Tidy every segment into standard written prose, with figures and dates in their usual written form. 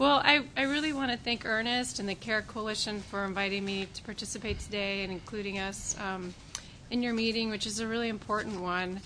Well, I really want to thank Ernest and the CARE Coalition for inviting me to participate today and including us in your meeting, which is a really important one.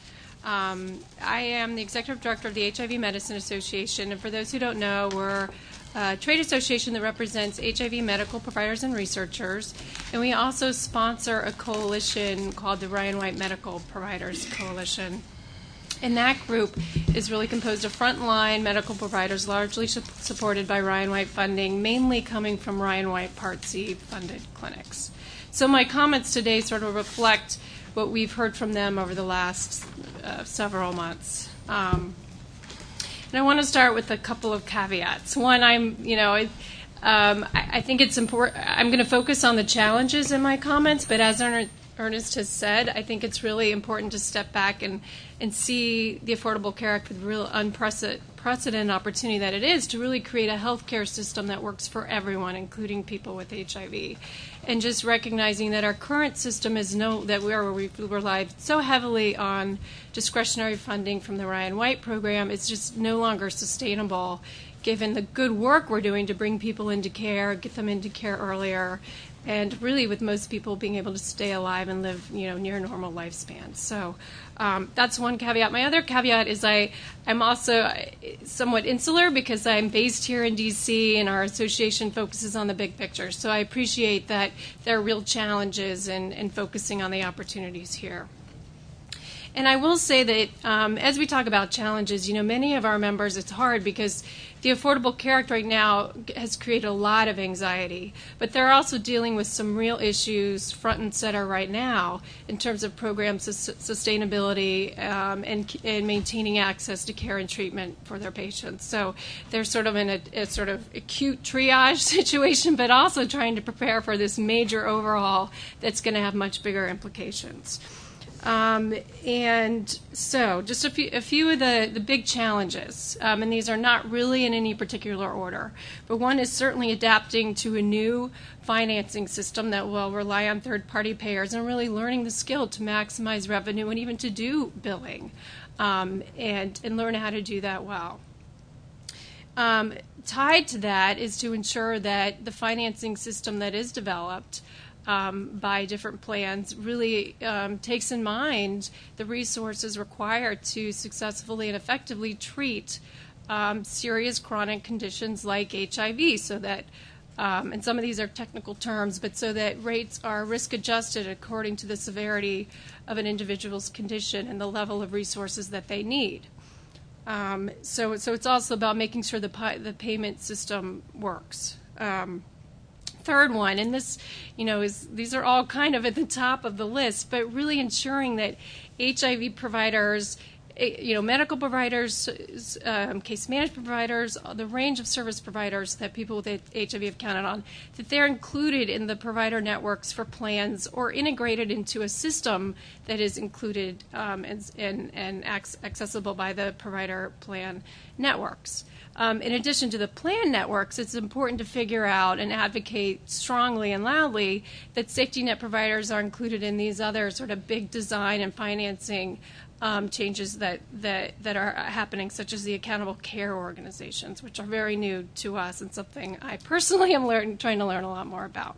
I am the Executive Director of the HIV Medicine Association, and for those who don't know, we're a trade association that represents HIV medical providers and researchers, and we also sponsor a coalition called the Ryan White Medical Providers Coalition. And that group is really composed of frontline medical providers, largely supported by Ryan White funding, mainly coming from Ryan White Part C funded clinics. So my comments today sort of reflect what we've heard from them over the last several months. And I want to start with a couple of caveats. One, I think it's important. I'm going to focus on the challenges in my comments, but as Ernest has said, I think it's really important to step back and see the Affordable Care Act with real unprecedented opportunity that it is to really create a healthcare system that works for everyone, including people with HIV. And just recognizing that our current system is we rely so heavily on discretionary funding from the Ryan White program, it's just no longer sustainable given the good work we're doing to bring people into care, get them into care earlier, and really with most people being able to stay alive and live, near normal lifespans. So that's one caveat. My other caveat is I'm also somewhat insular because I'm based here in D.C. and our association focuses on the big picture. So I appreciate that there are real challenges in focusing on the opportunities here. And I will say that as we talk about challenges, many of our members, it's hard because the Affordable Care Act right now has created a lot of anxiety, but they're also dealing with some real issues front and center right now in terms of program sustainability and maintaining access to care and treatment for their patients. So they're sort of in a sort of acute triage situation, but also trying to prepare for this major overhaul that's going to have much bigger implications. And so just a few of the big challenges, and these are not really in any particular order, but one is certainly adapting to a new financing system that will rely on third-party payers and really learning the skill to maximize revenue and even to do billing and learn how to do that well. Tied to that is to ensure that the financing system that is developed by different plans really takes in mind the resources required to successfully and effectively treat serious chronic conditions like HIV so that, and some of these are technical terms, but so that rates are risk adjusted according to the severity of an individual's condition and the level of resources that they need. So it's also about making sure the payment system works. Third one, and this, these are all kind of at the top of the list, but really ensuring that HIV providers, medical providers, case management providers, the range of service providers that people with HIV have counted on, that they're included in the provider networks for plans or integrated into a system that is included and accessible by the provider plan networks. In addition to the plan networks, it's important to figure out and advocate strongly and loudly that safety net providers are included in these other sort of big design and financing changes that are happening, such as the accountable care organizations, which are very new to us and something I personally am trying to learn a lot more about.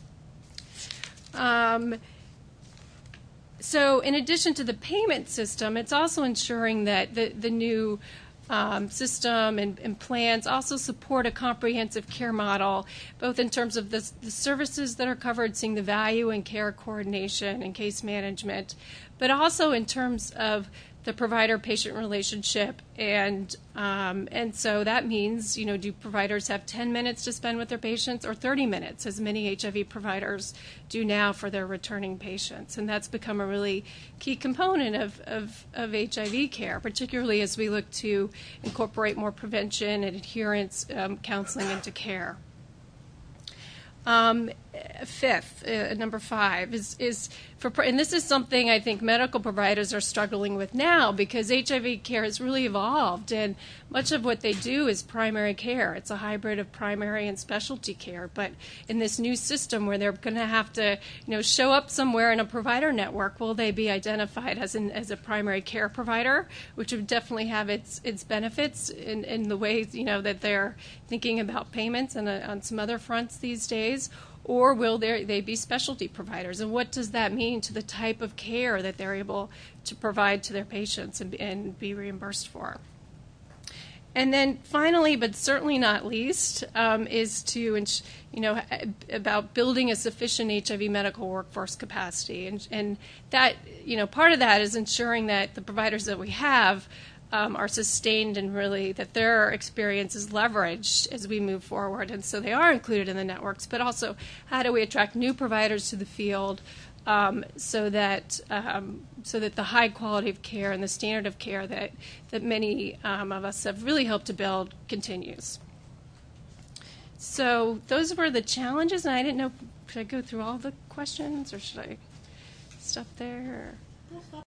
So in addition to the payment system, it's also ensuring that the new system and plans also support a comprehensive care model, both in terms of the services that are covered, seeing the value in care coordination and case management, but also in terms of the provider-patient relationship. And so that means, do providers have 10 minutes to spend with their patients or 30 minutes, as many HIV providers do now for their returning patients? And that's become a really key component of HIV care, particularly as we look to incorporate more prevention and adherence counseling into care. And fifth, number 5, is for, and this is something I think medical providers are struggling with now, because HIV care has really evolved, and much of what they do is primary care. It's a hybrid of primary and specialty care. But in this new system where they're going to have to, show up somewhere in a provider network, will they be identified as a primary care provider, which would definitely have its benefits in the ways that they're thinking about payments and on some other fronts these days? Or will they be specialty providers? And what does that mean to the type of care that they're able to provide to their patients and be reimbursed for? And then finally, but certainly not least, is to, about building a sufficient HIV medical workforce capacity. And that, part of that is ensuring that the providers that we have are sustained, and really that their experience is leveraged as we move forward. And so they are included in the networks, but also how do we attract new providers to the field so that the high quality of care and the standard of care that many of us have really helped to build continues. So those were the challenges, and I didn't know, should I go through all the questions or should I stop there? Or?